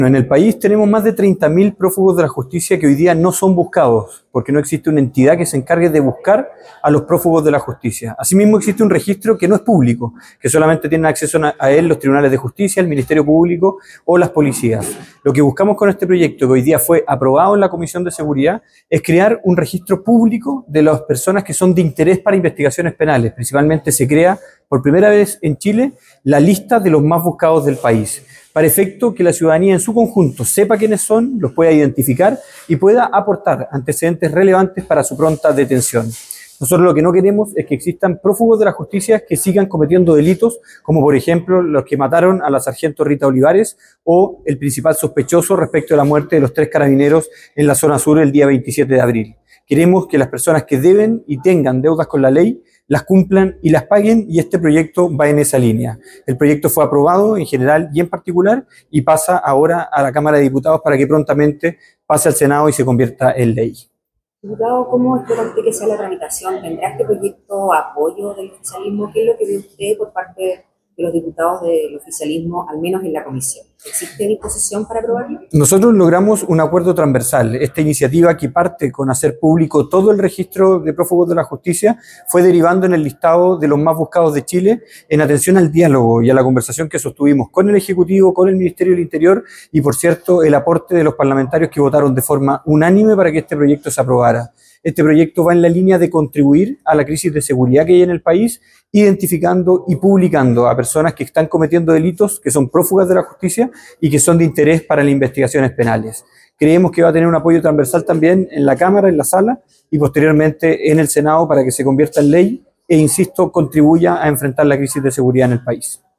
En el país tenemos más de 30.000 prófugos de la justicia que hoy día no son buscados, porque no existe una entidad que se encargue de buscar a los prófugos de la justicia. Asimismo, existe un registro que no es público, que solamente tienen acceso a él los tribunales de justicia, el Ministerio Público o las policías. Lo que buscamos con este proyecto, que hoy día fue aprobado en la Comisión de Seguridad, es crear un registro público de las personas que son de interés para investigaciones penales. Principalmente se crea por primera vez en Chile la lista de los más buscados del país, para efecto que la ciudadanía en su conjunto sepa quiénes son, los pueda identificar y pueda aportar antecedentes relevantes para su pronta detención. Nosotros lo que no queremos es que existan prófugos de la justicia que sigan cometiendo delitos, como por ejemplo los que mataron a la sargento Rita Olivares o el principal sospechoso respecto a la muerte de los 3 carabineros en la zona sur el día 27 de abril. Queremos que las personas que deben y tengan deudas con la ley las cumplan y las paguen, y este proyecto va en esa línea. El proyecto fue aprobado en general y en particular y pasa ahora a la Cámara de Diputados para que prontamente pase al Senado y se convierta en ley. Diputado, ¿cómo espera usted que sea la tramitación? ¿Tendrá este proyecto apoyo del oficialismo? ¿Qué es lo que ve usted por parte de los diputados del oficialismo, al menos en la comisión? ¿Existe disposición para aprobarlo? Nosotros logramos un acuerdo transversal. Esta iniciativa, que parte con hacer público todo el registro de prófugos de la justicia, fue derivando en el listado de los más buscados de Chile, en atención al diálogo y a la conversación que sostuvimos con el Ejecutivo, con el Ministerio del Interior y, por cierto, el aporte de los parlamentarios que votaron de forma unánime para que este proyecto se aprobara. Este proyecto va en la línea de contribuir a la crisis de seguridad que hay en el país, identificando y publicando a personas que están cometiendo delitos, que son prófugas de la justicia y que son de interés para las investigaciones penales. Creemos que va a tener un apoyo transversal también en la Cámara, en la sala, y posteriormente en el Senado para que se convierta en ley e, insisto, contribuya a enfrentar la crisis de seguridad en el país.